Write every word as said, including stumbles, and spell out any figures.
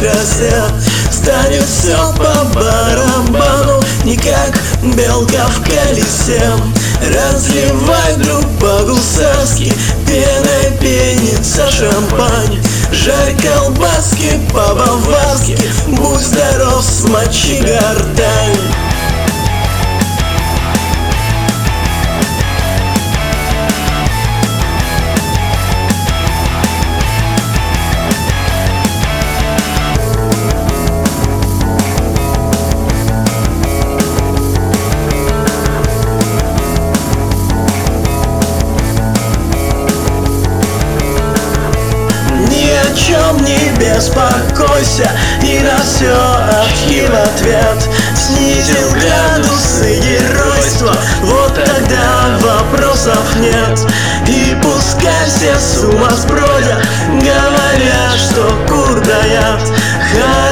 красе. Станет все по барабану, не как белка в колесе. Разливай, друг, по-гусарски, пеной пенится шампань. Жарь колбаски по-баварски, будь здоров, смочи гортань. Ни о чем не беспокойся, и на все ахи в ответ. Снизил градусы геройства, вот тогда вопросов нет. И пускай все с ума сбродят, говорят, что кур дает.